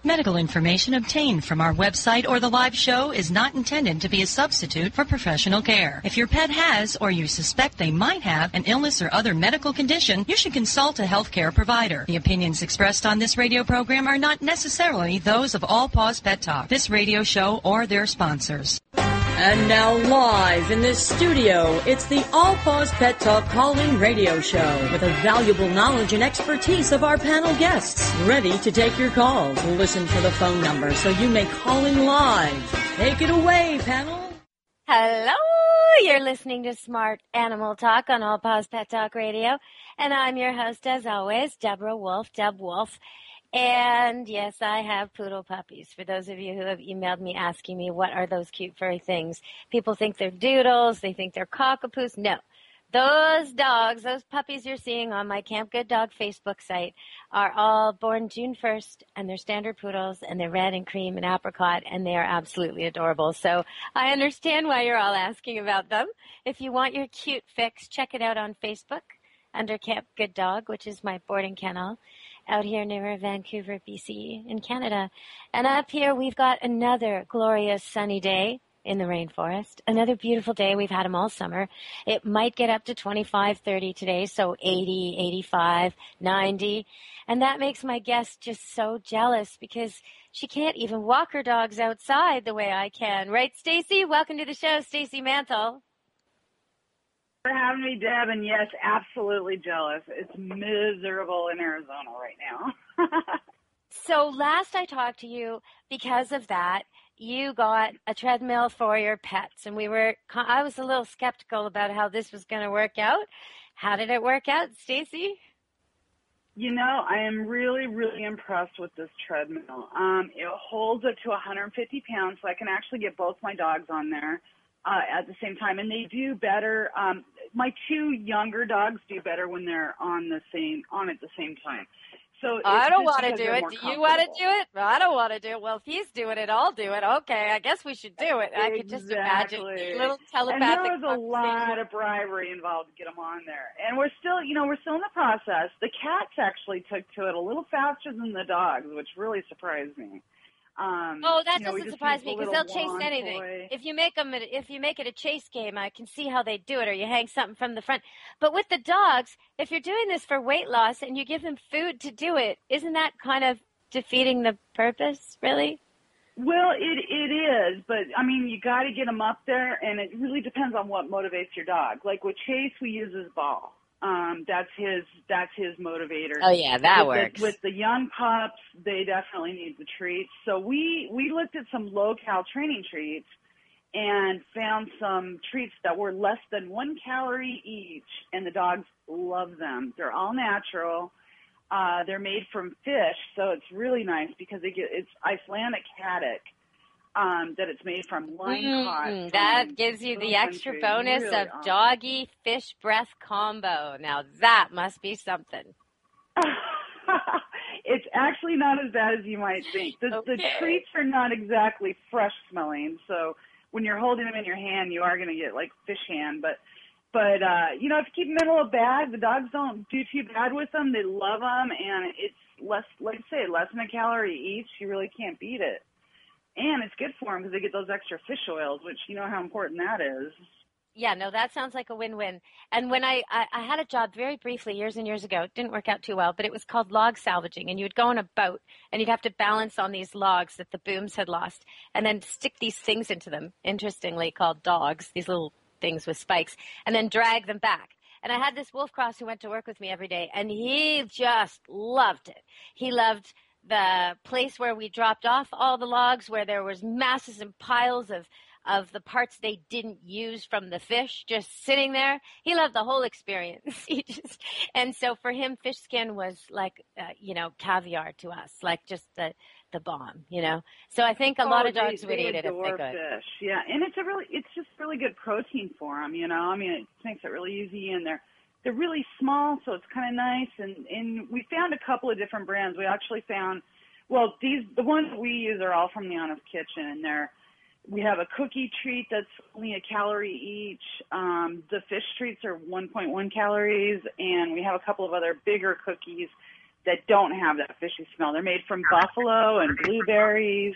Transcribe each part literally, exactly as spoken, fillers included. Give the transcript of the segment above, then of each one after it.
Medical information obtained from our website or the live show is not intended to be a substitute for professional care. If your pet has or you suspect they might have an illness or other medical condition, you should consult a healthcare provider. The opinions expressed on this radio program are not necessarily those of All Paws Pet Talk, this radio show, or their sponsors. And now live in this studio, it's the All Paws Pet Talk call-in radio show with the valuable knowledge and expertise of our panel guests. Ready to take your calls. Listen for the phone number so you may call in live. Take it away, panel. Hello, you're listening to Smart Animal Talk on All Paws Pet Talk Radio. And I'm your host, as always, Deborah Wolf, Deb Wolf. And yes, I have poodle puppies. For those of you who have emailed me asking me, what are those cute furry things? People think they're doodles. They think they're cockapoos. No. Those dogs, those puppies you're seeing on my Camp Good Dog Facebook site are all born June first, and they're standard poodles, and they're red and cream and apricot, and they are absolutely adorable. So I understand why you're all asking about them. If you want your cute fix, check it out on Facebook under Camp Good Dog, which is my boarding kennel out here near Vancouver, B C in Canada. And up here we've got another glorious sunny day in the rainforest. Another beautiful day. We've had them all summer. It might get up to twenty-five, thirty today, so eighty, eighty-five, ninety. And that makes my guest just so jealous because she can't even walk her dogs outside the way I can. Right, Stacy? Welcome to the show, Stacy Mantle. For having me, Deb, and yes, absolutely jealous. It's miserable in Arizona right now. So last I talked to you, because of that, you got a treadmill for your pets, and we were. I was a little skeptical about how this was going to work out. How did it work out, Stacy? You know, I am really, really impressed with this treadmill. Um, it holds up to one hundred fifty pounds, so I can actually get both my dogs on there uh, at the same time, and they do better. Um, my two younger dogs do better when they're on the same on at the same time. So I don't want to do it. Do you want to do it? I don't want to do it. Well, if he's doing it, I'll do it. Okay, I guess we should do it. I exactly. could just imagine a little telepathic. And there was a lot of bribery involved to get them on there. And we're still, you know, we're still in the process. The cats actually took to it a little faster than the dogs, which really surprised me. Um, oh, that you know, doesn't surprise me because they'll chase anything. Toy. If you make them, if you make it a chase game, I can see how they do it. Or you hang something from the front. But with the dogs, if you're doing this for weight loss and you give them food to do it, isn't that kind of defeating the purpose? Really? Well, it it is, but I mean, you got to get them up there, and it really depends on what motivates your dog. Like with Chase, we use his ball. Um, that's his, that's his motivator. Oh yeah, that with works. The, with the young pups, they definitely need the treats. So we, we looked at some low-cal training treats and found some treats that were less than one calorie each, and the dogs love them. They're all natural. Uh, they're made from fish, so it's really nice because they get, it's Icelandic haddock. Um, that it's made from line caught. Mm, that gives you the extra bonus really of awesome. Doggy fish breath combo. Now that must be something. It's actually not as bad as you might think. The, okay. the treats are not exactly fresh smelling, so when you're holding them in your hand, you are going to get like fish hand. But, but uh, you know, if you keep them in a little bag, the dogs don't do too bad with them. They love them, and it's less, like I say, less than a calorie each. You really can't beat it. And it's good for them because they get those extra fish oils, which you know how important that is. Yeah, no, that sounds like a win-win. And when I, I, I had a job very briefly years and years ago, it didn't work out too well, but it was called log salvaging. And you would go on a boat and you'd have to balance on these logs that the booms had lost and then stick these things into them, interestingly called dogs, these little things with spikes, and then drag them back. And I had this wolf cross who went to work with me every day, and he just loved it. He loved the place where we dropped off all the logs, where there was masses and piles of, of the parts they didn't use from the fish just sitting there. He loved the whole experience. He just, and so for him, fish skin was like, uh, you know, caviar to us, like just the, the bomb, you know. So I think a oh, lot of they, dogs they would eat it if they could. Fish. Yeah, and it's a really, it's just really good protein for them, you know. I mean, it makes it really easy, and they're They're really small, so it's kind of nice. And, and we found a couple of different brands. We actually found, well, these the ones we use are all from the Honest Kitchen, and they're we have a cookie treat that's only a calorie each. Um, the fish treats are one point one calories, and we have a couple of other bigger cookies that don't have that fishy smell. They're made from buffalo and blueberries.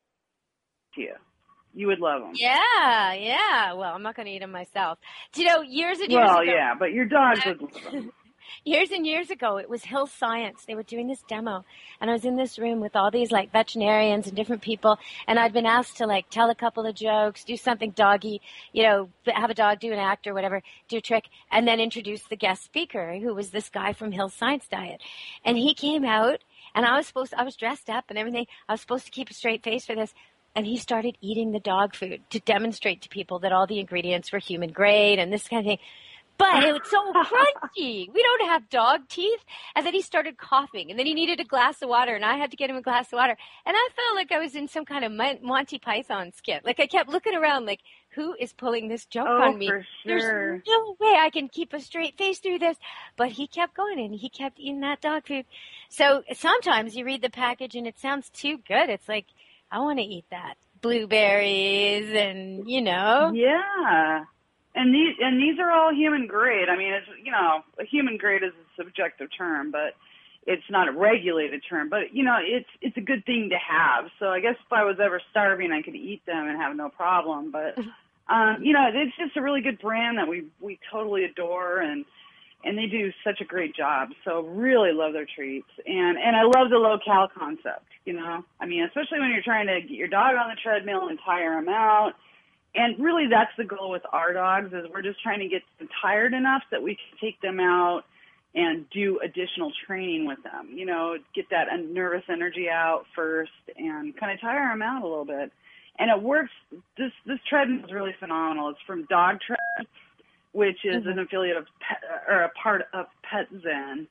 You, you would love them. Yeah, yeah. Well, I'm not going to eat them myself. Do you know, years and years well, ago. Well, yeah, but your dogs would love them. Years and years ago, it was Hill Science. They were doing this demo, and I was in this room with all these like veterinarians and different people, and I'd been asked to like tell a couple of jokes, do something doggy, you know, have a dog do an act or whatever, do a trick, and then introduce the guest speaker, who was this guy from Hill Science Diet. And he came out, and I was supposed to, I was dressed up and everything. I was supposed to keep a straight face for this. And he started eating the dog food to demonstrate to people that all the ingredients were human grade and this kind of thing. But it was so crunchy. We don't have dog teeth. And then he started coughing. And then he needed a glass of water. And I had to get him a glass of water. And I felt like I was in some kind of Monty Python skit. Like I kept looking around like, who is pulling this joke oh, on me? For sure. There's no way I can keep a straight face through this. But he kept going and he kept eating that dog food. So sometimes you read the package and it sounds too good. It's like, I want to eat that. Blueberries and, you know. Yeah. And these and these are all human grade. I mean, it's, you know, a human grade is a subjective term, but it's not a regulated term. But, you know, it's it's a good thing to have. So I guess if I was ever starving, I could eat them and have no problem. But, um, you know, it's just a really good brand that we we totally adore, and and they do such a great job. So really love their treats. And, and I love the low-cal concept, you know. I mean, especially when you're trying to get your dog on the treadmill and tire him out. And really that's the goal with our dogs, is we're just trying to get them tired enough that we can take them out and do additional training with them, you know, get that nervous energy out first and kind of tire them out a little bit. And it works. This this treadmill is really phenomenal. It's from Dog Tread, which is mm-hmm. an affiliate of Pet, or a part of PetZen.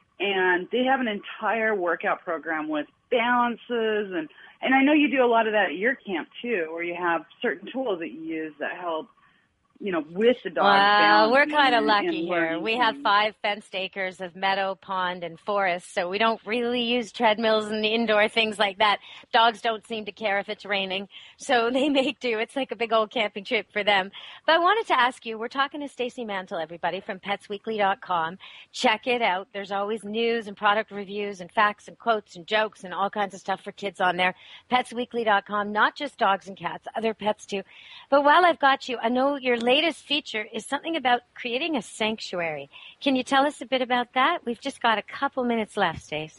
And they have an entire workout program with balances, and and I know you do a lot of that at your camp too, where you have certain tools that you use that help, you know, with the dog. Well, we're kind of lucky here. We have five fenced acres of meadow, pond, and forest, so we don't really use treadmills and indoor things like that. Dogs don't seem to care if it's raining, so they make do. It's like a big old camping trip for them. But I wanted to ask you, we're talking to Stacy Mantle, everybody, from pets weekly dot com. Check it out. There's always news and product reviews and facts and quotes and jokes and all kinds of stuff for kids on there. pets weekly dot com, not just dogs and cats, other pets too. But while I've got you, I know your latest feature is something about creating a sanctuary. Can you tell us a bit about that? We've just got a couple minutes left, Stace.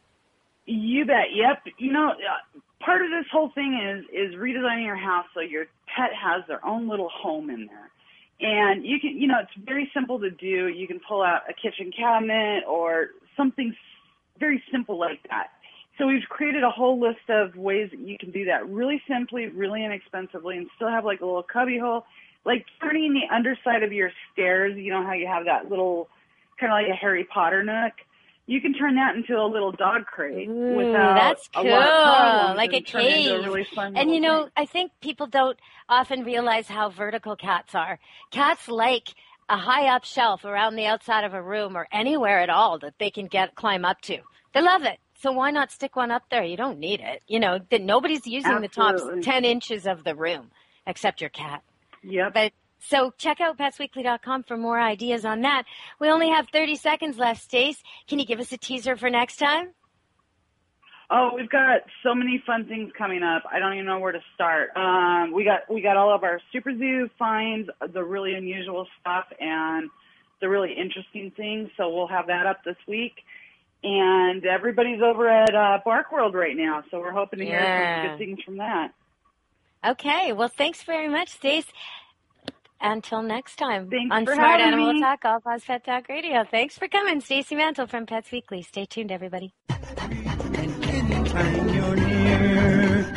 You bet. Yep. You know, uh, part of this whole thing is is redesigning your house so your pet has their own little home in there. And you can, you know, it's very simple to do. You can pull out a kitchen cabinet or something very simple like that. So we've created a whole list of ways that you can do that really simply, really inexpensively, and still have like a little cubby hole. Like turning the underside of your stairs, you know how you have that little, kind of like a Harry Potter nook? You can turn that into a little dog crate. Ooh, without that's a cool, lot of problems, like a cave. A really fun and you know, thing. I think people don't often realize how vertical cats are. Cats like a high up shelf around the outside of a room or anywhere at all that they can get climb up to. They love it. So why not stick one up there? You don't need it. You know, that nobody's using Absolutely. the top ten inches of the room except your cat. Yep. But so check out pets weekly dot com for more ideas on that. We only have thirty seconds left, Stace. Can you give us a teaser for next time? Oh, we've got so many fun things coming up. I don't even know where to start. Um, we got we got all of our Super Zoo finds, the really unusual stuff, and the really interesting things. So we'll have that up this week. And everybody's over at uh, Bark World right now, so we're hoping to hear yeah. some good things from that. Okay. Well, thanks very much, Stace. Until next time Thanks on for Smart having Animal me. Talk, All Paws Pet Talk Radio. Thanks for coming, Stacy Mantle from Pets Weekly. Stay tuned, everybody. And anytime you're near,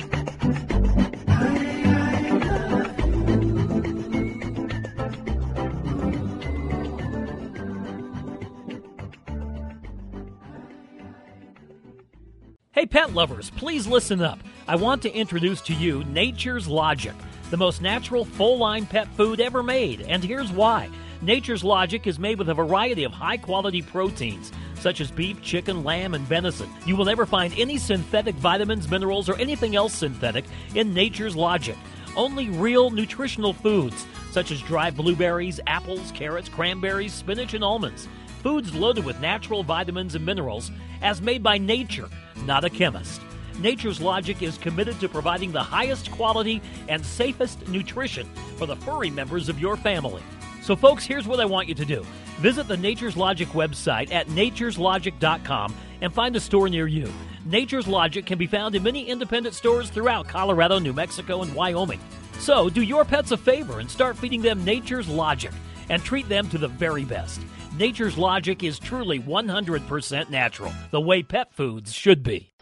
Hey pet lovers, please listen up. I want to introduce to you Nature's Logic, the most natural full-line pet food ever made, and here's why. Nature's Logic is made with a variety of high-quality proteins, such as beef, chicken, lamb, and venison. You will never find any synthetic vitamins, minerals, or anything else synthetic in Nature's Logic. Only real nutritional foods, such as dried blueberries, apples, carrots, cranberries, spinach, and almonds. foods loaded with natural vitamins and minerals as made by nature, not a chemist. Nature's Logic is committed to providing the highest quality and safest nutrition for the furry members of your family. So folks, here's what I want you to do. Visit the Nature's Logic website at natures logic dot com and find a store near you. Nature's Logic can be found in many independent stores throughout Colorado, New Mexico, and Wyoming. So do your pets a favor and start feeding them Nature's Logic and treat them to the very best. Nature's Logic is truly one hundred percent natural, the way pet foods should be.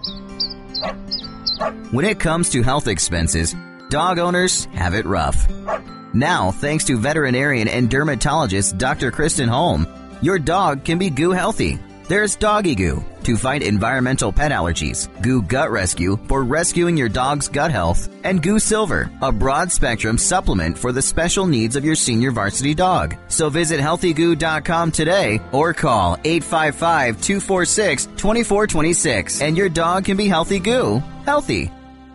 When it comes to health expenses, dog owners have it rough. Now, thanks to veterinarian and dermatologist Doctor Kristen Holm, your dog can be goo healthy. There's Doggy Goo to fight environmental pet allergies, Goo Gut Rescue for rescuing your dog's gut health, and Goo Silver, a broad-spectrum supplement for the special needs of your senior varsity dog. So visit healthy goo dot com today or call eight five five, two four six, two four two six and your dog can be healthy goo, healthy.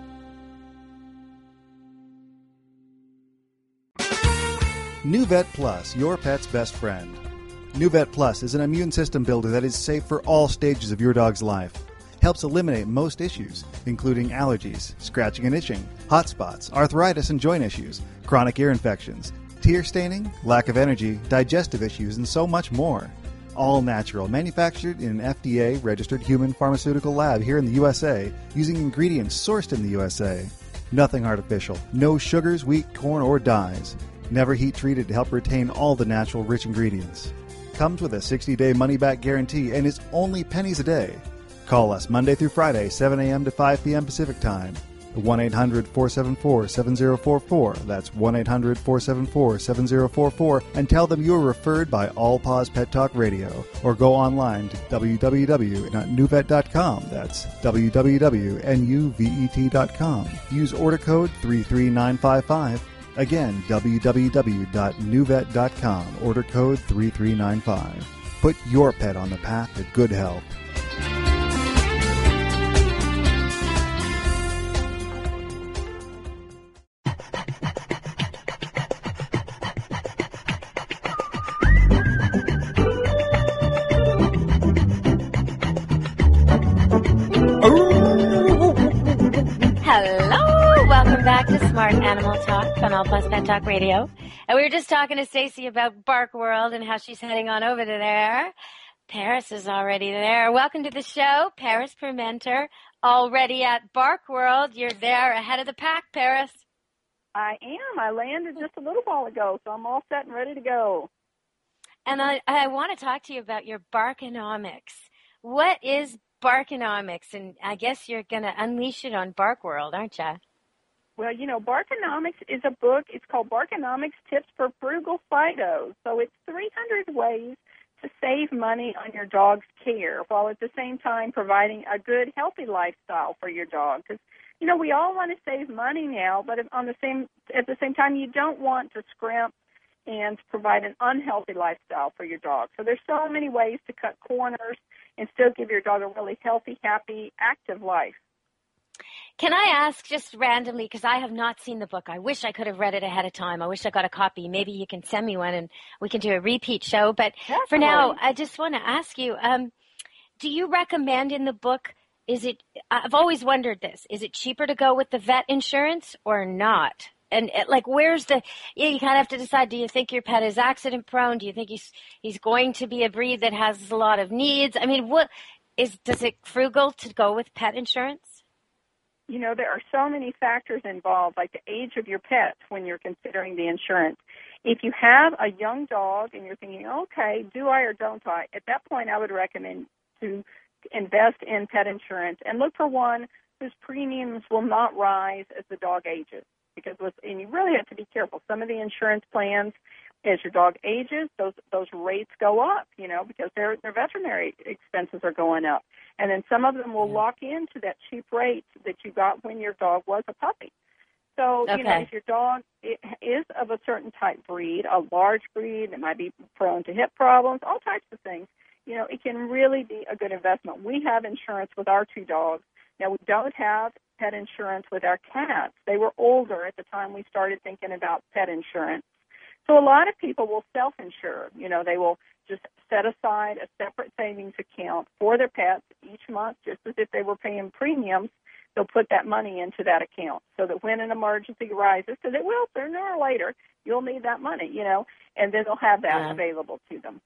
NuVet Plus, your pet's best friend. NuVet Plus is an immune system builder that is safe for all stages of your dog's life. Helps eliminate most issues, including allergies, scratching and itching, hot spots, arthritis and joint issues, chronic ear infections, tear staining, lack of energy, digestive issues, and so much more. All natural, manufactured in an F D A-registered human pharmaceutical lab here in the U S A, using ingredients sourced in the U S A. Nothing artificial, no sugars, wheat, corn, or dyes. Never heat treated to help retain all the natural rich ingredients. Comes with a sixty-day money-back guarantee and is only pennies a day. Call us Monday through Friday, seven a.m. to five p.m. Pacific Time. one eight hundred, four seven four, seven zero four four. That's one eight hundred, four seven four, seven zero four four. And tell them you were referred by All Paws Pet Talk Radio. Or go online to w w w dot nuvet dot com. That's w w w dot nuvet dot com. Use order code three three nine five five. Again, w w w dot nuvet dot com, order code three three nine five. Put your pet on the path to good health. Hello, welcome back to Smart Animal Talk on All Plus Pet Talk Radio. And we were just talking to Stacy about Bark World and how she's heading on over to there. Paris is already there. Welcome to the show, Paris Permenter, already at Bark World. You're there ahead of the pack, Paris. I am. I landed just a little while ago, so I'm all set and ready to go. And I, I want to talk to you about your Barkonomics. What is Barkonomics? And I guess you're going to unleash it on Bark World, aren't you? Well, you know, Barkonomics is a book. It's called Barkonomics Tips for Frugal Fidos. So it's three hundred ways to save money on your dog's care while at the same time providing a good, healthy lifestyle for your dog. Because, you know, we all want to save money now, but on the same at the same time, you don't want to scrimp and provide an unhealthy lifestyle for your dog. So there's so many ways to cut corners and still give your dog a really healthy, happy, active life. Can I ask just randomly, because I have not seen the book. I wish I could have read it ahead of time. I wish I got a copy. Maybe you can send me one and we can do a repeat show. But Definitely. For now, I just want to ask you, um, do you recommend in the book, is it, I've always wondered this, is it cheaper to go with the vet insurance or not? And like, where's the, yeah, you kind of have to decide, do you think your pet is accident prone? Do you think he's, he's going to be a breed that has a lot of needs? I mean, what is, does it frugal to go with pet insurance? You know, there are so many factors involved, like the age of your pet when you're considering the insurance. If you have a young dog and you're thinking, okay, do I or don't I? At that point, I would recommend to invest in pet insurance and look for one whose premiums will not rise as the dog ages. Because, with, and you really have to be careful. Some of the insurance plans, as your dog ages, those those rates go up, you know, because their their veterinary expenses are going up. And then some of them will lock into that cheap rate that you got when your dog was a puppy. So, okay. you know, if your dog is of a certain type breed, a large breed that might be prone to hip problems, all types of things, you know, it can really be a good investment. We have insurance with our two dogs. Now, we don't have pet insurance with our cats. They were older at the time we started thinking about pet insurance. So a lot of people will self-insure. You know, they will just set aside a separate savings account for their pets each month, just as if they were paying premiums. They'll put that money into that account so that when an emergency arises, because it will sooner or later, you'll need that money, you know, and then they'll have that Yeah. available to them.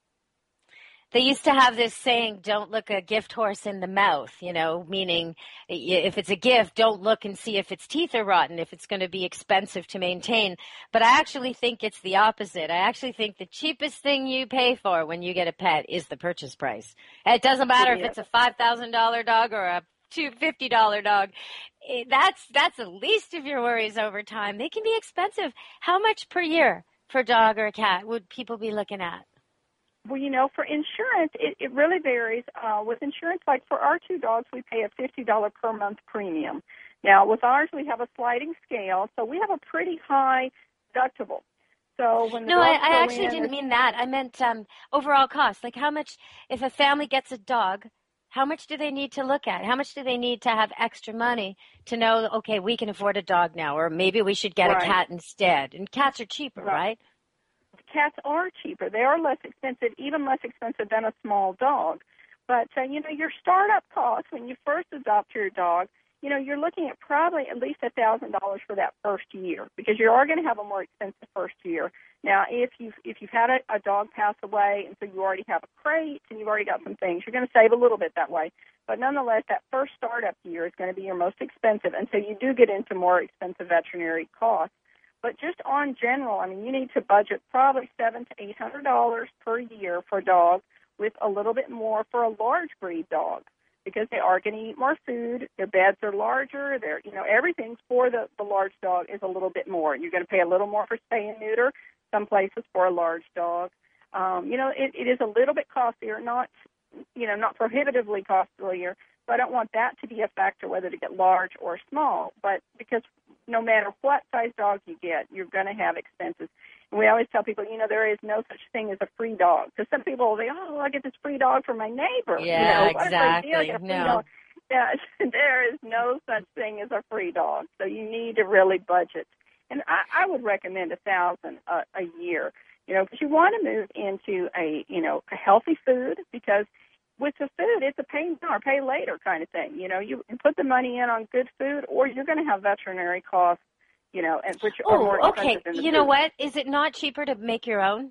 They used to have this saying, don't look a gift horse in the mouth, you know, meaning if it's a gift, don't look and see if its teeth are rotten, if it's going to be expensive to maintain. But I actually think it's the opposite. I actually think the cheapest thing you pay for when you get a pet is the purchase price. It doesn't matter if it's a five thousand dollars dog or a two hundred fifty dollars dog. That's, that's the least of your worries over time. They can be expensive. How much per year for a dog or a cat would people be looking at? Well, you know, for insurance, it, it really varies. Uh, with insurance, like for our two dogs, we pay a fifty dollars per month premium. Now, with ours, we have a sliding scale, so we have a pretty high deductible. So when the No, I, dogs I go actually in, didn't mean that. I meant um, overall cost. Like how much, if a family gets a dog, how much do they need to look at? How much do they need to have extra money to know, okay, we can afford a dog now, or maybe we should get Right. a cat instead? And cats are cheaper, Right. right? Cats are cheaper. They are less expensive, even less expensive than a small dog. But, uh, you know, your startup cost when you first adopt your dog, you know, you're looking at probably at least one thousand dollars for that first year because you are going to have a more expensive first year. Now, if you've, if you've had a, a dog pass away and so you already have a crate and you've already got some things, you're going to save a little bit that way. But nonetheless, that first startup year is going to be your most expensive, and so you do get into more expensive veterinary costs. But just on general, I mean, you need to budget probably seven to eight hundred dollars per year for a dog, with a little bit more for a large breed dog, because they are going to eat more food. Their beds are larger. They're, you know, everything for the, the large dog is a little bit more. You're going to pay a little more for spay and neuter, some places for a large dog. Um, you know, it, it is a little bit costlier, not, you know, not prohibitively costlier. So I don't want that to be a factor whether to get large or small. But because no matter what size dog you get, you're going to have expenses. And we always tell people, you know, there is no such thing as a free dog. Because some people will say, oh, I get this free dog from my neighbor. Yeah, you know, exactly. I get a free No. dog. Yeah, there is no such thing as a free dog. So you need to really budget. And I, I would recommend a thousand a, a year, you know, because you want to move into a, you know, a healthy food, because with the food, it's a pay now or pay later kind of thing. You know, you put the money in on good food, or you're going to have veterinary costs, you know, and which are more Oh, expensive okay. than the You know food. what? Is it not cheaper to make your own?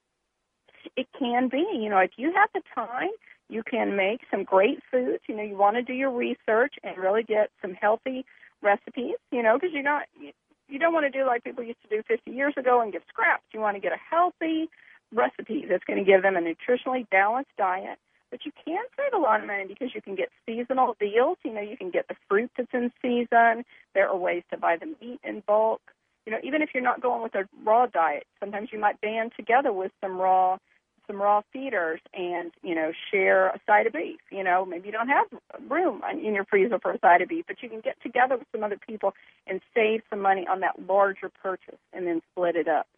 It can be. You know, if you have the time, you can make some great foods. You know, you want to do your research and really get some healthy recipes, you know, because you're not, you, you don't want to do like people used to do fifty years ago and get scraps. You want to get a healthy recipe that's going to give them a nutritionally balanced diet. But you can save a lot of money because you can get seasonal deals. You know, you can get the fruit that's in season. There are ways to buy the meat in bulk. You know, even if you're not going with a raw diet, sometimes you might band together with some raw some raw feeders and, you know, share a side of beef. You know, maybe you don't have room in your freezer for a side of beef, but you can get together with some other people and save some money on that larger purchase and then split it up.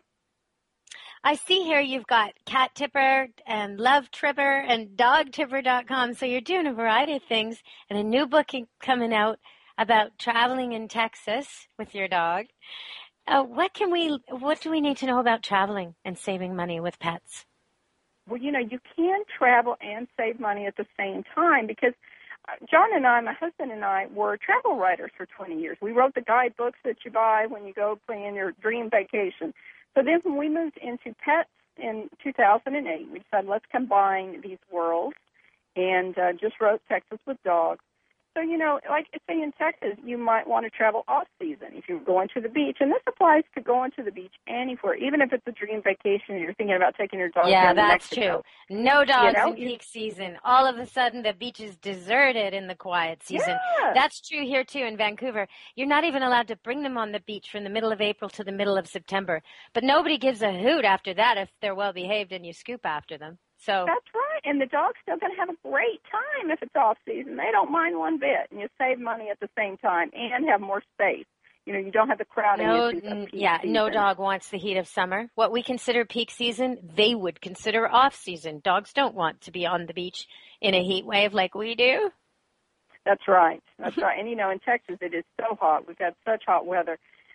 I see here you've got Cat Tipper and Love Tripper and Dog Tipper dot com. So you're doing a variety of things, and a new book coming out about traveling in Texas with your dog. Uh, what can we, what do we need to know about traveling and saving money with pets? Well, you know, you can travel and save money at the same time, because John and I, my husband and I, were travel writers for twenty years. We wrote the guidebooks that you buy when you go plan your dream vacation. So then when we moved into pets in two thousand eight, we decided let's combine these worlds, and uh, just wrote Texas with Dogs. So, you know, like say in Texas, you might want to travel off-season if you're going to the beach. And this applies to going to the beach anywhere, even if it's a dream vacation and you're thinking about taking your dog Yeah, down to that's Mexico. true. No dogs You know, in you- peak season. All of a sudden, the beach is deserted in the quiet season. Yeah. That's true here, too, in Vancouver. You're not even allowed to bring them on the beach from the middle of April to the middle of September. But nobody gives a hoot after that if they're well-behaved and you scoop after them. So That's right. And the dog's still going to have a great time if it's off-season. They don't mind one bit. And you save money at the same time and have more space. You know, you don't have the crowding no, issues of n- peak yeah, no season. dog wants the heat of summer. What we consider peak season, they would consider off-season. Dogs don't want to be on the beach in a heat wave like we do. That's right. That's right. And, you know, in Texas, it is so hot. We've had such hot weather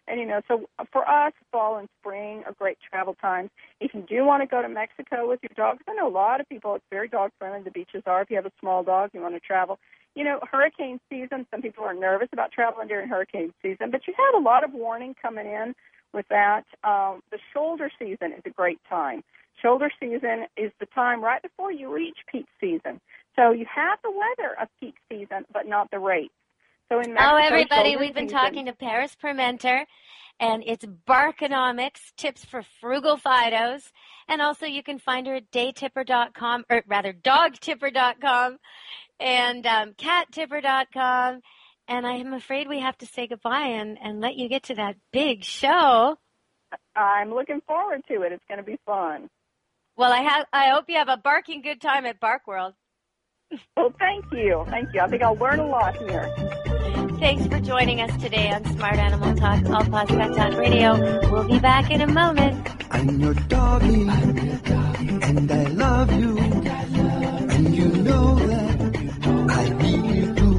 And, you know, so for us, fall and spring are great travel times. If you do want to go to Mexico with your dog, because I know a lot of people, it's very dog-friendly, the beaches are. If you have a small dog, you want to travel. You know, hurricane season, some people are nervous about traveling during hurricane season, but you have a lot of warning coming in with that. Um, the shoulder season is a great time. Shoulder season is the time right before you reach peak season. So you have the weather of peak season, but not the rates. So in Mexico, oh, everybody, we've been season, talking to Paris Permenter, and it's Barkonomics, tips for frugal Fidos. And also you can find her at day tipper dot com, or rather dog tipper dot com and um, cat tipper dot com. And I'm afraid we have to say goodbye and, and let you get to that big show. I'm looking forward to it. It's going to be fun. Well, I have. I hope you have a barking good time at Bark World. Well, thank you. Thank you. I think I'll learn a lot here. Thanks for joining us today on Smart Animal Talk, All Paws Pet Talk Radio. We'll be back in a moment. I'm your doggy, I'm your doggy, and I love you, and you know that I really do.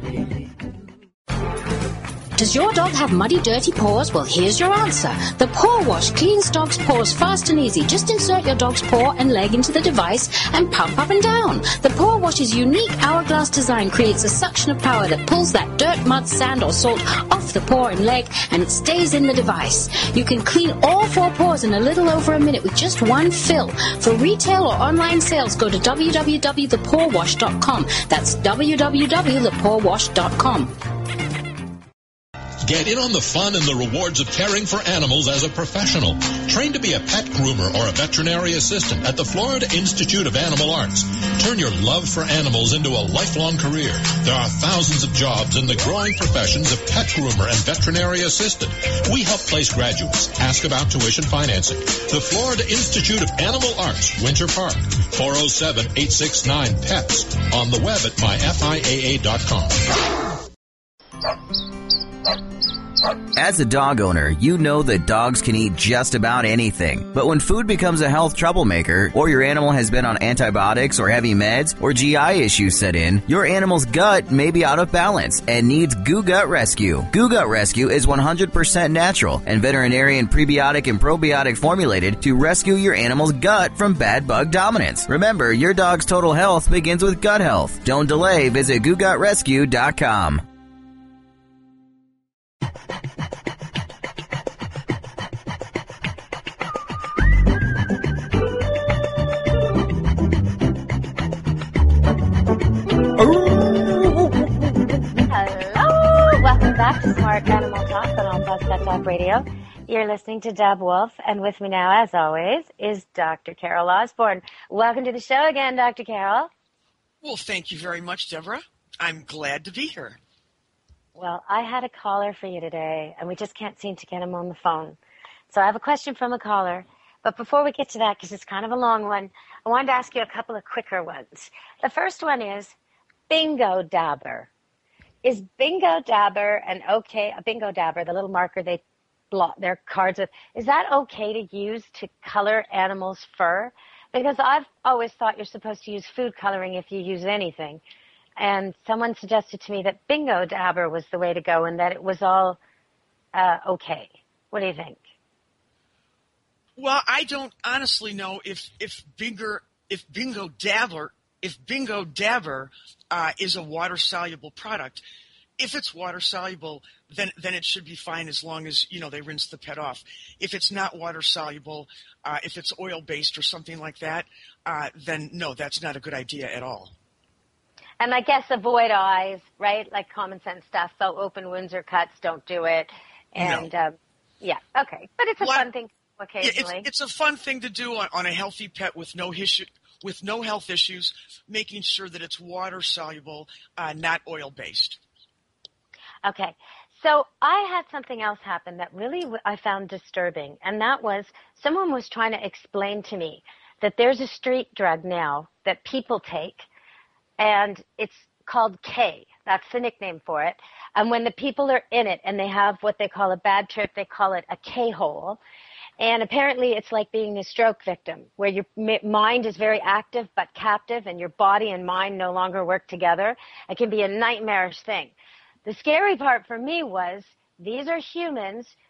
Does your dog have muddy, dirty paws? Well, here's your answer. The Paw Wash cleans dogs' paws fast and easy. Just insert your dog's paw and leg into the device and pump up and down. The Paw Wash's unique hourglass design creates a suction of power that pulls that dirt, mud, sand, or salt off the paw and leg, and it stays in the device. You can clean all four paws in a little over a minute with just one fill. For retail or online sales, go to w w w dot the paw wash dot com. That's w w w dot the paw wash dot com. Get in on the fun and the rewards of caring for animals as a professional. Train to be a pet groomer or a veterinary assistant at the Florida Institute of Animal Arts. Turn your love for animals into a lifelong career. There are thousands of jobs in the growing professions of pet groomer and veterinary assistant. We help place graduates. Ask about tuition financing. The Florida Institute of Animal Arts, Winter Park, four oh seven, eight six nine, P E T S. On the web at my F I A A dot com. As a dog owner, you know that dogs can eat just about anything. But when food becomes a health troublemaker, or your animal has been on antibiotics or heavy meds, or G I issues set in, your animal's gut may be out of balance and needs Goo Gut Rescue. Goo Gut Rescue is one hundred percent natural and veterinarian prebiotic and probiotic formulated to rescue your animal's gut from bad bug dominance. Remember, your dog's total health begins with gut health. Don't delay. Visit goo gut rescue dot com. Hello, welcome back to Smart Animal Talk on All Paws Pet Talk Radio. You're listening to Deb Wolf, and with me now, as always, is Doctor Carol Osborne. Welcome to the show again, Doctor Carol. Well, thank you very much, Deborah. I'm glad to be here. Well, I had a caller for you today, and we just can't seem to get him on the phone. So I have a question from a caller. But before we get to that, because it's kind of a long one, I wanted to ask you a couple of quicker ones. The first one is Bingo Dabber. Is Bingo Dabber an okay, a Bingo Dabber, the little marker they blot their cards with, is that okay to use to color animals' fur? Because I've always thought you're supposed to use food coloring if you use anything. And someone suggested to me that Bingo Dabber was the way to go and that it was all uh, okay. What do you think? Well, I don't honestly know if if Bingo if Bingo Dabber if Bingo Dabber uh, is a water soluble product. If it's water soluble, then then it should be fine as long as you know they rinse the pet off. If it's not water soluble, uh, if it's oil based or something like that, uh, then no, that's not a good idea at all. And I guess avoid eyes, right? Like common sense stuff. So open wounds or cuts, don't do it. And no. um, yeah, okay, but it's a well, fun thing occasionally. Yeah, it's, it's a fun thing to do on, on a healthy pet with no issue, with no health issues, making sure that it's water soluble, uh, not oil based. Okay, so I had something else happen that really I found disturbing, and that was someone was trying to explain to me that there's a street drug now that people take, and it's called K. That's the nickname for it. And when the people are in it and they have what they call a bad trip, they call it a K-hole. And apparently it's like being a stroke victim, where your mind is very active but captive, and your body and mind no longer work together. It can be a nightmarish thing. The scary part for me was these are humans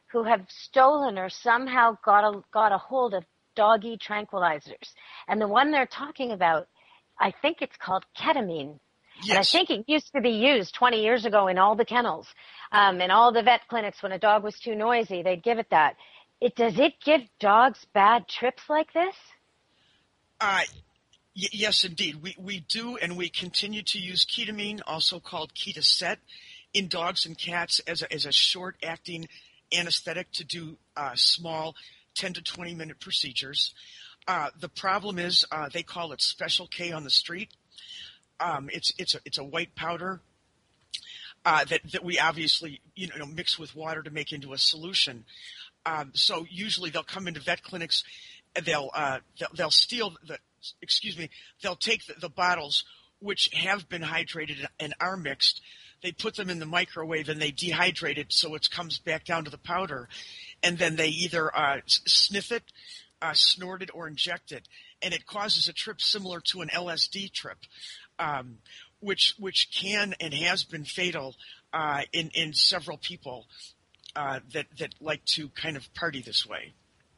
who have stolen or somehow got a, got a hold of doggy tranquilizers. And the one they're talking about, I think it's called ketamine. Yes. And I think it used to be used twenty years ago in all the kennels, um, in all the vet clinics. When a dog was too noisy, they'd give it that. It, does it give dogs bad trips like this? Uh, y- yes, indeed. We, we do, and we continue to use ketamine, also called Ketaset, in dogs and cats as a, as a short-acting anesthetic to do uh, small ten to twenty minute procedures. Uh, the problem is uh, they call it Special K on the street. Um, it's it's a it's a white powder uh, that that we obviously you know mix with water to make into a solution. Um, so usually they'll come into vet clinics, and they'll uh, they'll, they'll steal the excuse me they'll take the, the bottles which have been hydrated and are mixed. They put them in the microwave and they dehydrate it so it comes back down to the powder, and then they either uh, sniff it, uh, snort it, or inject it, and it causes a trip similar to an L S D trip. Um, which which can and has been fatal uh, in in several people uh, that that like to kind of party this way.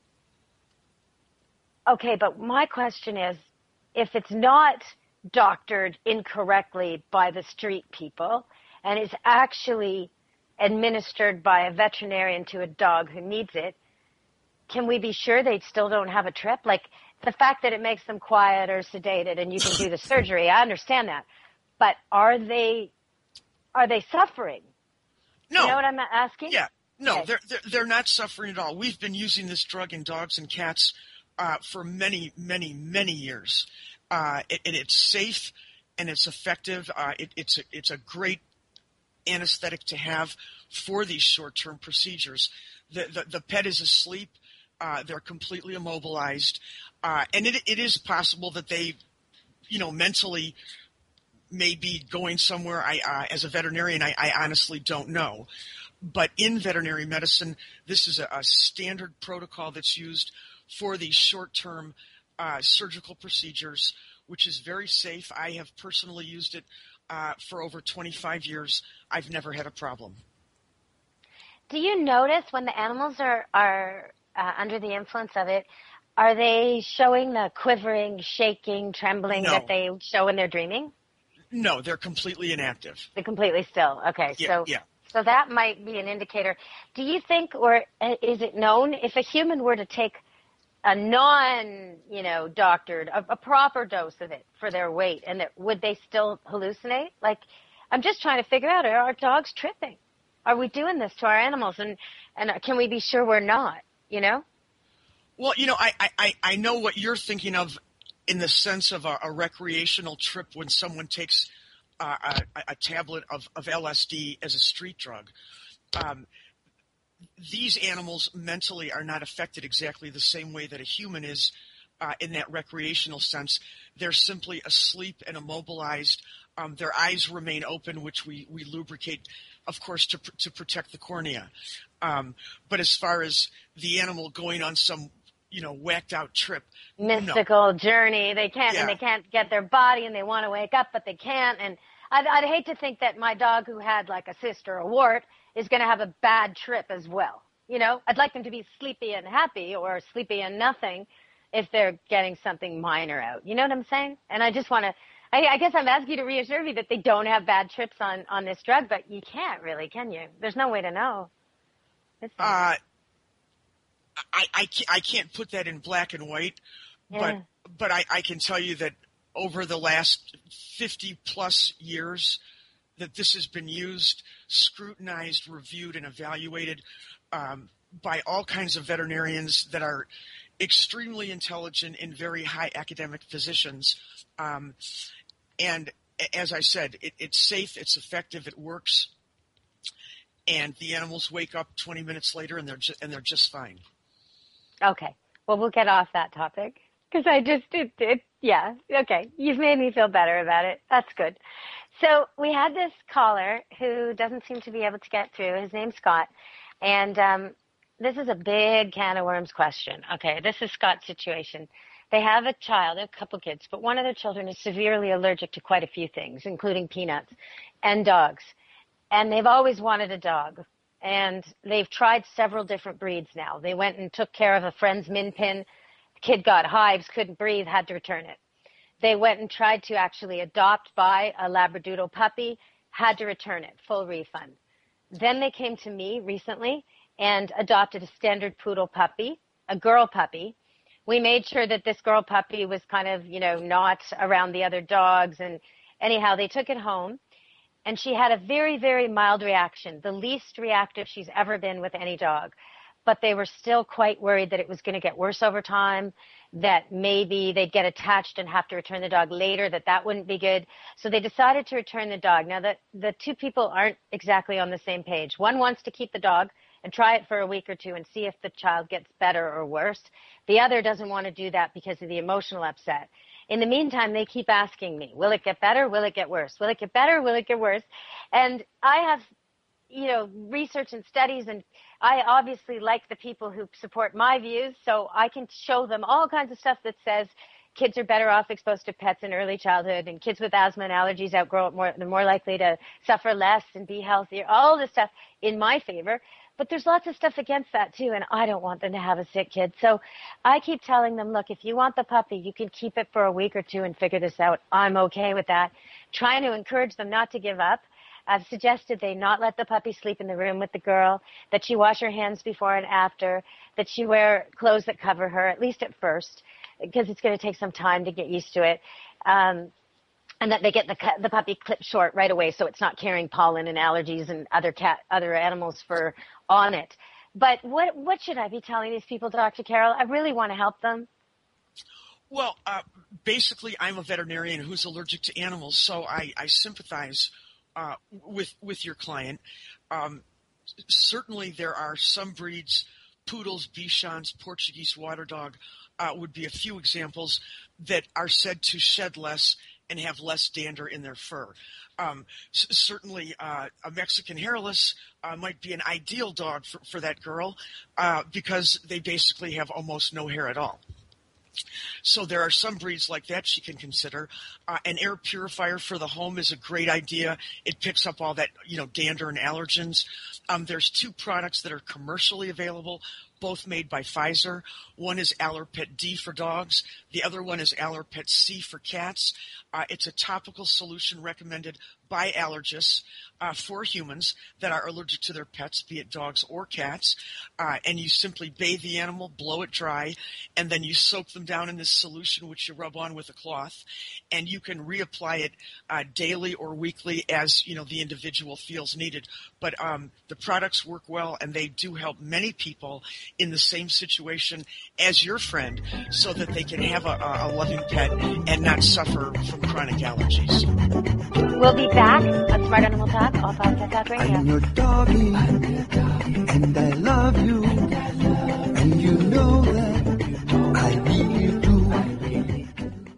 Okay, but my question is, if it's not doctored incorrectly by the street people and is actually administered by a veterinarian to a dog who needs it, can we be sure they still don't have a trip? Like, the fact that it makes them quiet or sedated and you can do the surgery, I understand that. But are they are they suffering? No. You know what I'm asking? Yeah. No, okay. they're, they're they're not suffering at all. We've been using this drug in dogs and cats uh, for many, many, many years. Uh, it, and it's safe and it's effective. Uh, it, it's a, it's a great anesthetic to have for these short-term procedures. The the, the pet is asleep. Uh, they're completely immobilized. Uh, and it, it is possible that they, you know, mentally may be going somewhere. I, uh, as a veterinarian, I, I honestly don't know. But in veterinary medicine, this is a, a standard protocol that's used for these short-term uh, surgical procedures, which is very safe. I have personally used it uh, for over twenty-five years. I've never had a problem. Do you notice when the animals are, are uh, under the influence of it, are they showing the quivering, shaking, trembling No. that they show when they're dreaming? No, they're completely inactive. They're completely still. Okay, Yeah, so yeah. so that might be an indicator. Do you think, or uh, is it known, if a human were to take a non, you know, doctored, a, a proper dose of it for their weight, and that, would they still hallucinate? Like, I'm just trying to figure out, are our dogs tripping? Are we doing this to our animals? And, and can we be sure we're not, you know? Well, you know, I, I, I know what you're thinking of in the sense of a, a recreational trip when someone takes uh, a, a tablet of, of L S D as a street drug. Um, these animals mentally are not affected exactly the same way that a human is uh, in that recreational sense. They're simply asleep and immobilized. Um, their eyes remain open, which we, we lubricate, of course, to to protect the cornea. Um, but as far as the animal going on some, you know, whacked out trip, mystical no. journey, they can't, Yeah. and they can't get their body, and they want to wake up, but they can't. And I'd, I'd hate to think that my dog who had like a cyst or a wart is going to have a bad trip as well. You know, I'd like them to be sleepy and happy, or sleepy and nothing, if they're getting something minor out. You know what I'm saying? And I just want to. I, I guess I'm asking you to reassure me that they don't have bad trips on, on this drug, but you can't really, can you? There's no way to know. Uh, I, I, can't, I can't put that in black and white, Yeah. but but I, I can tell you that over the last fifty plus years that this has been used, scrutinized, reviewed, and evaluated um, by all kinds of veterinarians that are extremely intelligent and very high academic physicians. Um, and as I said, it, it's safe, it's effective, it works, and the animals wake up twenty minutes later and they're ju- and they're just fine. Okay. Well, we'll get off that topic because I just, it, it, yeah. Okay. You've made me feel better about it. That's good. So we had this caller who doesn't seem to be able to get through. His name's Scott. And um, this is a big can of worms question. Okay. This is Scott's situation. They have a child, a couple kids, but one of their children is severely allergic to quite a few things, including peanuts and dogs. And they've always wanted a dog. and they've tried several different breeds now. They went and took care of a friend's min pin. The kid got hives, couldn't breathe, had to return it. They went and tried to actually adopt, buy a Labradoodle puppy, had to return it, full refund. Then they came to me recently and adopted a standard poodle puppy, a girl puppy. We made sure that this girl puppy was kind of, you know, not around the other dogs. And anyhow, they took it home. And she had a very, very mild reaction, the least reactive she's ever been with any dog. But they were still quite worried that it was going to get worse over time, that maybe they'd get attached and have to return the dog later, that that wouldn't be good. So they decided to return the dog. Now, the, the two people aren't exactly on the same page. One wants to keep the dog and try it for a week or two and see if the child gets better or worse. The other doesn't want to do that because of the emotional upset. In the meantime, they keep asking me, will it get better? Will it get worse? Will it get better? Will it get worse? And I have, you know, research and studies, and I obviously like the people who support my views, so I can show them all kinds of stuff that says kids are better off exposed to pets in early childhood, and kids with asthma and allergies outgrow it more, they're more likely to suffer less and be healthier, all this stuff in my favor. But there's lots of stuff against that, too, and I don't want them to have a sick kid. So I keep telling them, look, if you want the puppy, you can keep it for a week or two and figure this out. I'm okay with that. Trying to encourage them not to give up. I've suggested they not let the puppy sleep in the room with the girl, that she wash her hands before and after, that she wear clothes that cover her, at least at first, because it's going to take some time to get used to it. Um, and that they get the the puppy clipped short right away so it's not carrying pollen and allergies and other cat other animals' fur on it. But what what should I be telling these people, Doctor Carol? I really want to help them. Well, uh, basically, I'm a veterinarian who's allergic to animals, so I, I sympathize uh, with with your client. Um, certainly, there are some breeds, poodles, Bichons, Portuguese water dog, uh, would be a few examples that are said to shed less and have less dander in their fur. Um, c- certainly, uh, a Mexican hairless uh, might be an ideal dog for, for that girl uh, because they basically have almost no hair at all. So there are some breeds like that she can consider. Uh, an air purifier for the home is a great idea. It picks up all that, you know, dander and allergens. Um, there's two products that are commercially available, both made by Pfizer. One is Allerpet D for dogs. The other one is Allerpet C for cats. Uh, it's a topical solution recommended by allergists uh, for humans that are allergic to their pets, be it dogs or cats. Uh, and you simply bathe the animal, blow it dry, and then you soak them down in this solution, which you rub on with a cloth. And you can reapply it uh, daily or weekly as, you know, the individual feels needed. But um, the products work well, and they do help many people in the same situation as your friend so that they can have a, a loving pet and not suffer from chronic allergies. We'll be back on Smart Animal Talk, All Pause Pet Talk Radio. I'm your doggy, and I love you, and you know that I really do.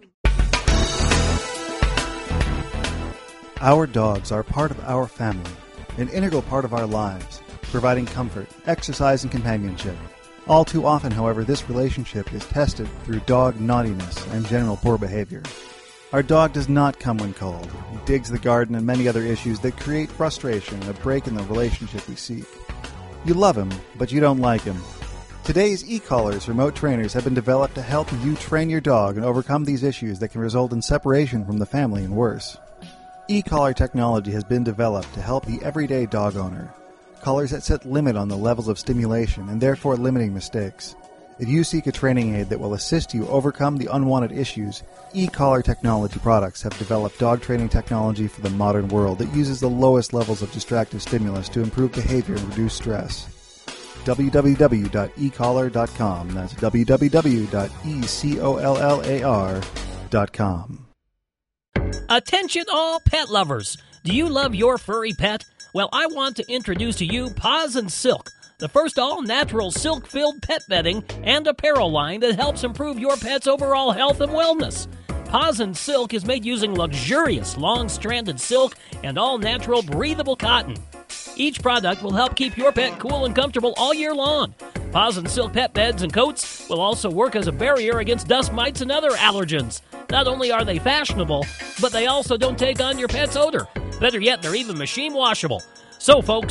Our dogs are part of our family, an integral part of our lives, providing comfort, exercise, and companionship. All too often, however, this relationship is tested through dog naughtiness and general poor behavior. Our dog does not come when cold. He digs the garden and many other issues that create frustration and a break in the relationship we seek. You love him, but you don't like him. Today's e-collars remote trainers have been developed to help you train your dog and overcome these issues that can result in separation from the family and worse. E-collar technology has been developed to help the everyday dog owner. Collars that set limit on the levels of stimulation and therefore limiting mistakes. If you seek a training aid that will assist you overcome the unwanted issues, e-collar technology products have developed dog training technology for the modern world that uses the lowest levels of distractive stimulus to improve behavior and reduce stress. w w w dot e collar dot com. That's w w w dot e collar dot com. Attention all pet lovers! Do you love your furry pet? Well, I want to introduce to you Paws and Silk, the first all-natural silk-filled pet bedding and apparel line that helps improve your pet's overall health and wellness. Paws and Silk is made using luxurious long-stranded silk and all-natural breathable cotton. Each product will help keep your pet cool and comfortable all year long. Paws and Silk pet beds and coats will also work as a barrier against dust mites and other allergens. Not only are they fashionable, but they also don't take on your pet's odor. Better yet, they're even machine washable. So, folks,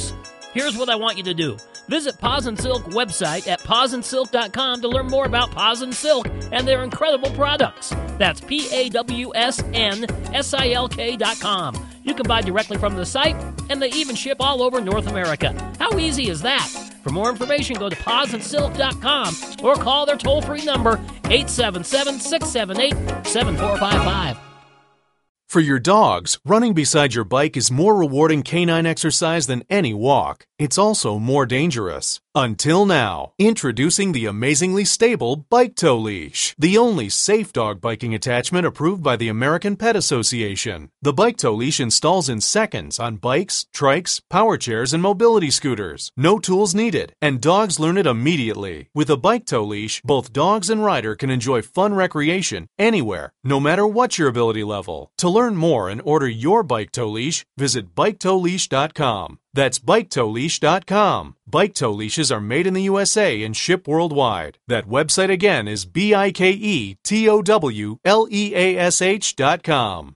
Here's what I want you to do. Visit Paws and Silk website at paws and silk dot com to learn more about Paws and Silk and their incredible products. That's P A W S N S I L K dot com. You can buy directly from the site, and they even ship all over North America. How easy is that? For more information, go to paws and silk dot com or call their toll-free number, eight seven seven, six seven eight, seven four five five. For your dogs, running beside your bike is more rewarding canine exercise than any walk. It's also more dangerous. Until now, introducing the amazingly stable Bike Tow Leash, the only safe dog biking attachment approved by the American Pet Association. The Bike Tow Leash installs in seconds on bikes, trikes, power chairs, and mobility scooters. No tools needed, and dogs learn it immediately. With a Bike Tow Leash, both dogs and rider can enjoy fun recreation anywhere, no matter what your ability level. To learn more and order your Bike Tow Leash, visit bike tow leash dot com. That's bike tow leash dot com. Bike Tow Leashes are made in the U S A and ship worldwide. That website again is B I K E T O W L E A S H dot com.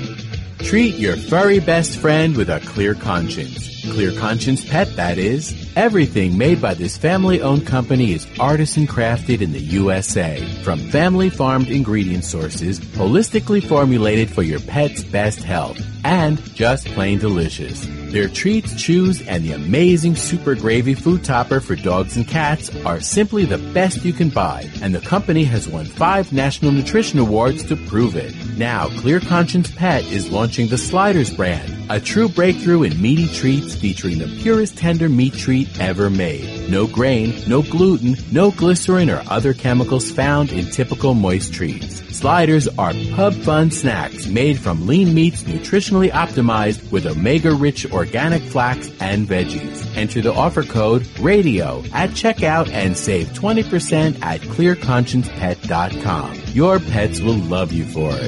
Treat your furry best friend with a clear conscience. Clear Conscience Pet, that is. Everything made by this family-owned company is artisan crafted in the U S A. From family-farmed ingredient sources, holistically formulated for your pet's best health, and just plain delicious. Their treats, chews, and the amazing Super Gravy food topper for dogs and cats are simply the best you can buy, and the company has won five National Nutrition Awards to prove it. Now, Clear Conscience Pet is launching the Sliders brand, a true breakthrough in meaty treats featuring the purest tender meat treat ever made. No grain, no gluten, no glycerin or other chemicals found in typical moist treats. Sliders are pub fun snacks made from lean meats nutritionally optimized with omega-rich organic flax and veggies. Enter the offer code RADIO at checkout and save twenty percent at clear conscience pet dot com. Your pets will love you for it.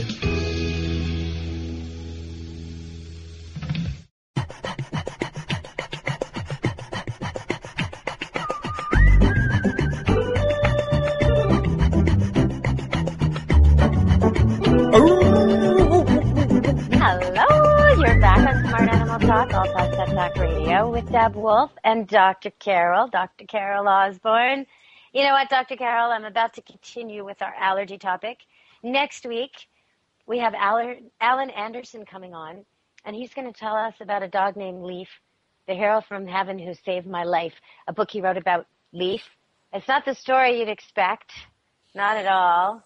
Talk, All Paws Pet Talk Radio with Deb Wolf and Doctor Carol, Doctor Carol Osborne. You know what, Doctor Carol, I'm about to continue with our allergy topic. Next week, we have Alan Anderson coming on, and he's going to tell us about a dog named Leaf, the hero from heaven who saved my life, a book he wrote about Leaf. It's not the story you'd expect, not at all,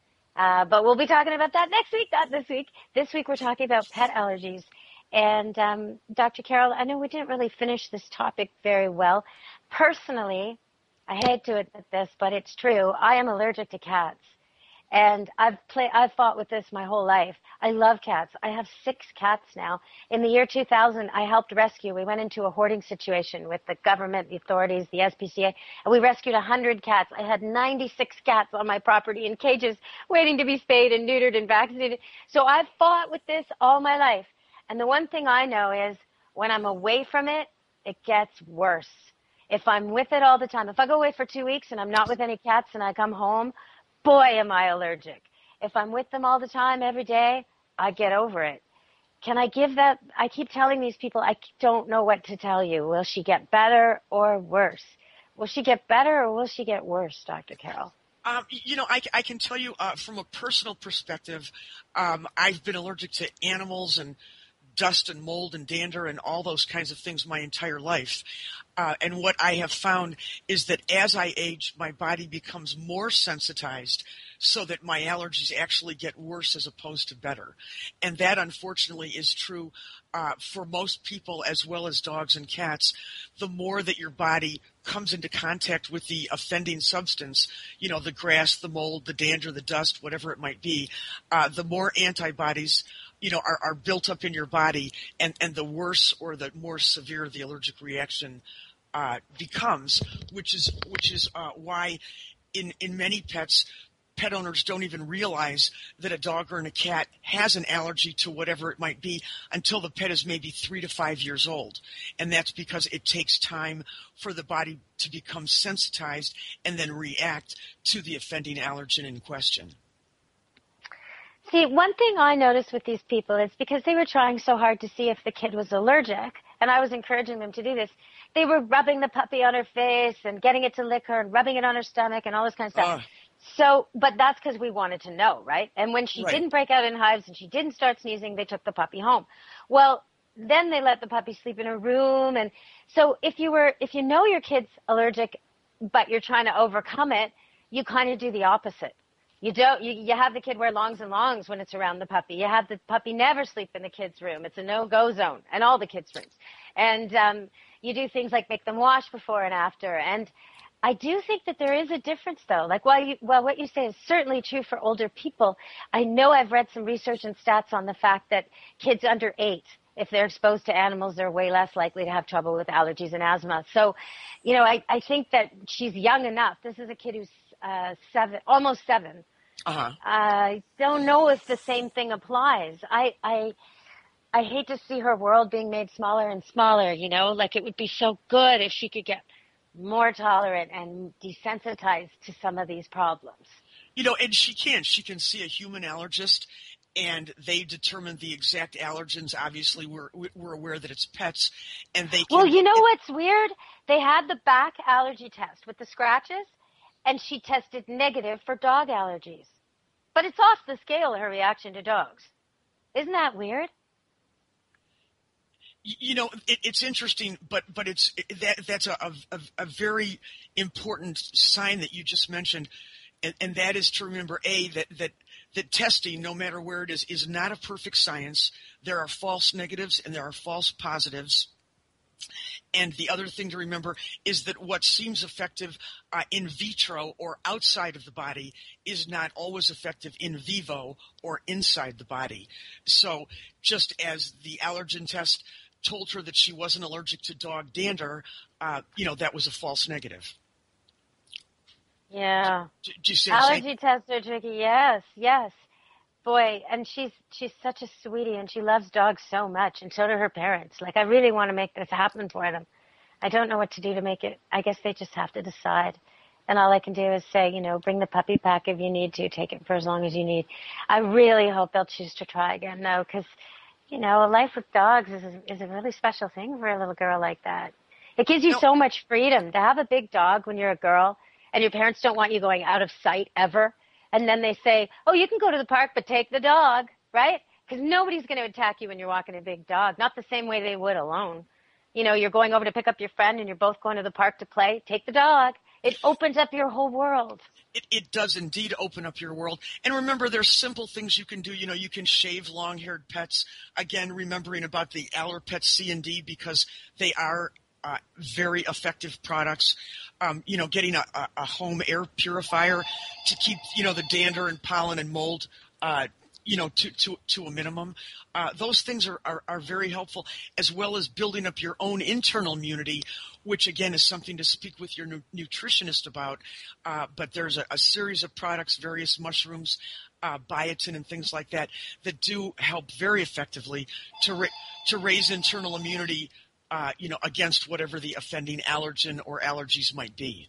uh, but we'll be talking about that next week, not this week. This week, we're talking about pet allergies. And um, Doctor Carol, I know we didn't really finish this topic very well. Personally, I hate to admit this, but it's true. I am allergic to cats, and I've play, I've fought with this my whole life. I love cats. I have six cats now. In the year two thousand, I helped rescue. We went into a hoarding situation with the government, the authorities, the S P C A, and we rescued one hundred cats. I had ninety-six cats on my property in cages waiting to be spayed and neutered and vaccinated. So I've fought with this all my life. And the one thing I know is when I'm away from it, it gets worse. If I'm with it all the time, if I go away for two weeks and I'm not with any cats and I come home, boy, am I allergic. If I'm with them all the time, every day, I get over it. Can I give that? I keep telling these people, I don't know what to tell you. Will she get better or worse? Will she get better or will she get worse, Doctor Carol? Um, you know, I, I can tell you uh, from a personal perspective, um, I've been allergic to animals and dust and mold and dander and all those kinds of things my entire life. Uh, and what I have found is that as I age, my body becomes more sensitized so that my allergies actually get worse as opposed to better. And that, unfortunately, is true uh, for most people as well as dogs and cats. The more that your body comes into contact with the offending substance, you know, the grass, the mold, the dander, the dust, whatever it might be, uh, the more antibodies you know, are, are built up in your body, and, and the worse or the more severe the allergic reaction uh, becomes, which is which is uh, why in, in many pets, pet owners don't even realize that a dog or a cat has an allergy to whatever it might be until the pet is maybe three to five years old. And that's because it takes time for the body to become sensitized and then react to the offending allergen in question. See, one thing I noticed with these people is because they were trying so hard to see if the kid was allergic, and I was encouraging them to do this, they were rubbing the puppy on her face and getting it to lick her and rubbing it on her stomach and all this kind of stuff. Uh. So, but that's because we wanted to know, right? And when she right. didn't break out in hives and she didn't start sneezing, they took the puppy home. Well, then they let the puppy sleep in a room. And so if you were, if you know your kid's allergic, but you're trying to overcome it, you kind of do the opposite. You don't, you, you have the kid wear longs and longs when it's around the puppy. You have the puppy never sleep in the kid's room. It's a no-go zone in all the kids' rooms. And, um, you do things like make them wash before and after. And I do think that there is a difference, though. Like, while, you, while what you say is certainly true for older people, I know I've read some research and stats on the fact that kids under eight, if they're exposed to animals, they're way less likely to have trouble with allergies and asthma. So, you know, I, I think that she's young enough. This is a kid who's uh, seven, almost seven. Uh-huh. I don't know if the same thing applies. I, I, I hate to see her world being made smaller and smaller, you know, like it would be so good if she could get more tolerant and desensitized to some of these problems. You know, and she can. She can see a human allergist, and they determine the exact allergens. Obviously, we're we're aware that it's pets, and they can... Well, you know what's weird? They had the back allergy test with the scratches, and she tested negative for dog allergies. But it's off the scale, her reaction to dogs. Isn't that weird? You know, it, it's interesting, but but it's that that's a, a a very important sign that you just mentioned, and, and that is to remember a that that that testing, no matter where it is, is not a perfect science. There are false negatives and there are false positives. And the other thing to remember is that what seems effective uh, in vitro or outside of the body is not always effective in vivo or inside the body. So just as the allergen test told her that she wasn't allergic to dog dander, uh, you know, that was a false negative. Yeah. Do, do you see Allergy tests are tricky. Yes, yes. Boy, and she's she's such a sweetie, and she loves dogs so much, and so do her parents. Like, I really want to make this happen for them. I don't know what to do to make it. I guess they just have to decide. And all I can do is say, you know, bring the puppy back if you need to. Take it for as long as you need. I really hope they'll choose to try again, though, because, you know, a life with dogs is a, is a really special thing for a little girl like that. It gives you no. so much freedom to have a big dog when you're a girl, and your parents don't want you going out of sight ever. And then they say, oh, you can go to the park, but take the dog, right? Because nobody's going to attack you when you're walking a big dog, not the same way they would alone. You know, you're going over to pick up your friend and you're both going to the park to play. Take the dog. It opens up your whole world. It, it does indeed open up your world. And remember, there's simple things you can do. You know, you can shave long-haired pets. Again, remembering about the Allerpet C and D because they are uh, very effective products. Um, you know, getting a, a, a home air purifier to keep, you know, the dander and pollen and mold, uh, you know, to, to, to a minimum. Uh, those things are, are, are very helpful, as well as building up your own internal immunity, which, again, is something to speak with your nu- nutritionist about. Uh, but there's a, a series of products, various mushrooms, uh, biotin and things like that, that do help very effectively to ra- to raise internal immunity, Uh, you know, against whatever the offending allergen or allergies might be.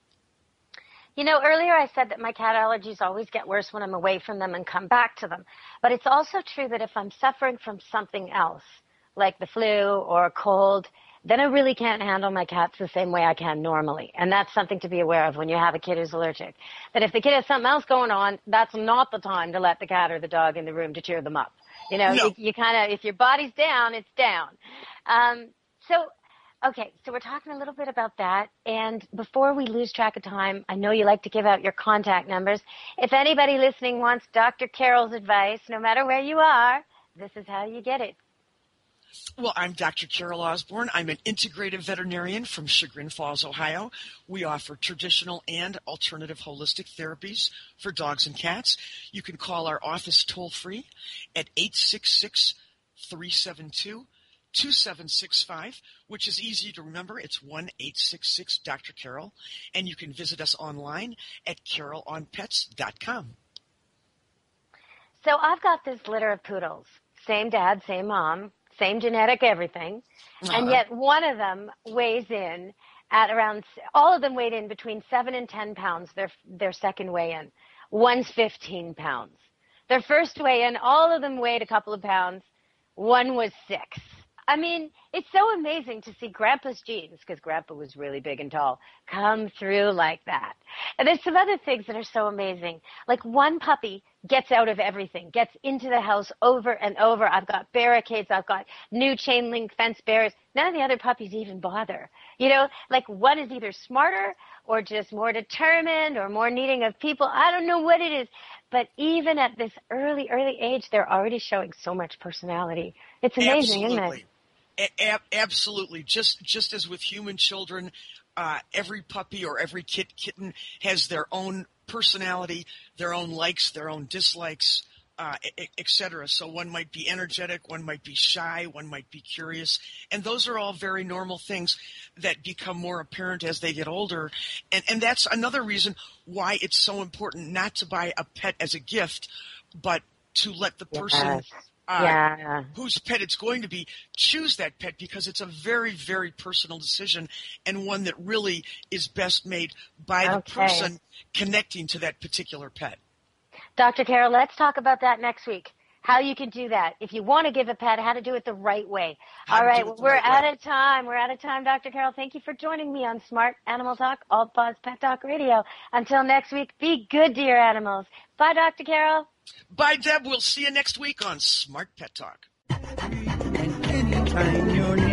You know, earlier I said that my cat allergies always get worse when I'm away from them and come back to them. But it's also true that if I'm suffering from something else, like the flu or a cold, then I really can't handle my cats the same way I can normally. And that's something to be aware of when you have a kid who's allergic. That if the kid has something else going on, that's not the time to let the cat or the dog in the room to cheer them up. You know, no. you, you kind of, if your body's down, it's down. Um, So, okay, so we're talking a little bit about that. And before we lose track of time, I know you like to give out your contact numbers. If anybody listening wants Doctor Carol's advice, no matter where you are, this is how you get it. Well, I'm Doctor Carol Osborne. I'm an integrative veterinarian from Chagrin Falls, Ohio. We offer traditional and alternative holistic therapies for dogs and cats. You can call our office toll-free at eight six six, three seven two, two seven six five, which is easy to remember. It's one eight six six Doctor Carol. And you can visit us online at carol on pets dot com. So I've got this litter of poodles. Same dad, same mom, same genetic everything. Uh-huh. And yet one of them weighs in at around, all of them weighed in between seven and ten pounds, their, their second weigh-in. One's fifteen pounds. Their first weigh-in, all of them weighed a couple of pounds. One was six. I mean, it's so amazing to see Grandpa's genes, because Grandpa was really big and tall, come through like that. And there's some other things that are so amazing. Like one puppy gets out of everything, gets into the house over and over. I've got barricades. I've got new chain link fence barriers. None of the other puppies even bother. You know, like one is either smarter or just more determined or more needing of people. I don't know what it is. But even at this early, early age, they're already showing so much personality. It's amazing, Absolutely. isn't it? A- absolutely. Just just as with human children, uh, every puppy or every kit kitten has their own personality, their own likes, their own dislikes, uh, et cetera. So one might be energetic, one might be shy, one might be curious. And those are all very normal things that become more apparent as they get older. And, and that's another reason why it's so important not to buy a pet as a gift, but to let the person Yes. uh, Yeah. whose pet it's going to be choose that pet, because it's a very, very personal decision and one that really is best made by the Okay. person connecting to that particular pet. Doctor Carol, let's talk about that next week. How you can do that. If you want to give a pet, how to do it the right way. How All to right, do it well, the we're right out way. of time. We're out of time, Doctor Carol. Thank you for joining me on Smart Animal Talk, All Paws Pet Talk Radio. Until next week, be good to your animals. Bye, Doctor Carol. Bye, Deb. We'll see you next week on Smart Pet Talk. Anytime you're